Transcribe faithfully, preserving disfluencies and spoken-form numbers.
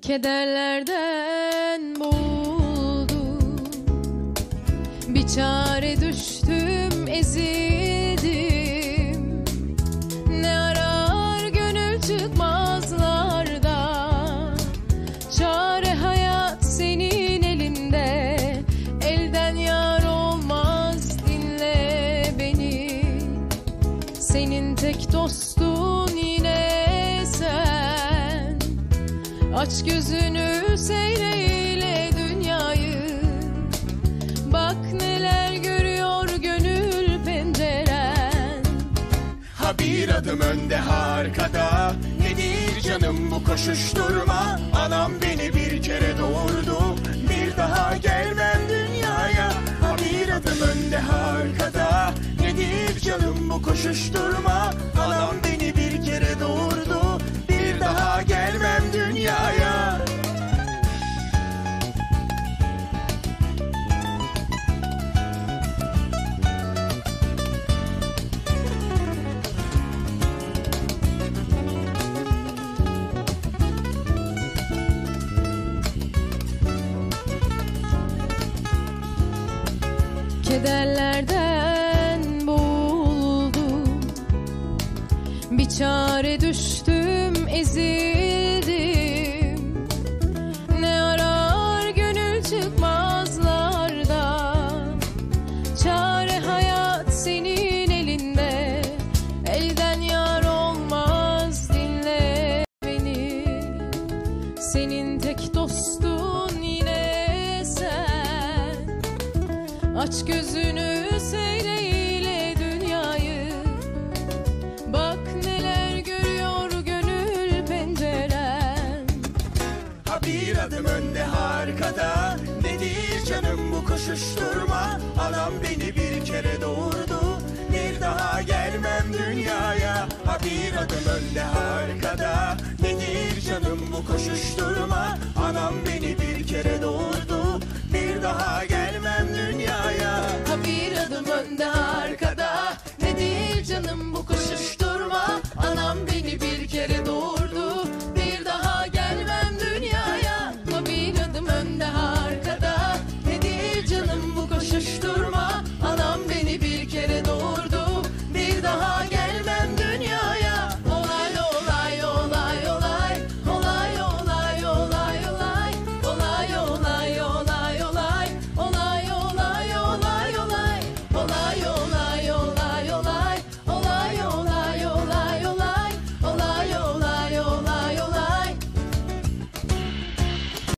Kederlerden boğuldum, bir çare düştüm, ezildim. Ne arar gönül çıkmazlarda, çare hayat senin elinde. Elden yar olmaz, dinle beni. Senin tek dostun yine sen. Aç gözünü, seyreyle dünyayı. Bak neler görüyor gönül penceren. Ha bir adım önde, ha arkada. Nedir canım bu koşuşturma? Anam beni bir kere doğurdu, bir daha gelmem dünyaya. Ha bir adım önde, ha arkada. Nedir canım bu koşuşturma? Anam beni bir kere doğurdu, bir daha gelmem dünyaya. Kederlerden boğuldum, bir çare düştüm, ezildim. Ne arar gönül çıkmazlarda, çare hayat senin elinde. Elden yar olmaz, dinle beni. Senin tek dostun yine sen. Aç gözünü, seyreyle dünyayı. Bak neler görüyor gönül penceren. Ha bir adım önde, ha arkada. Nedir canım bu koşuşturma? Anam beni bir kere doğurdu, bir daha gelmem dünyaya. Ha bir adım önde, ha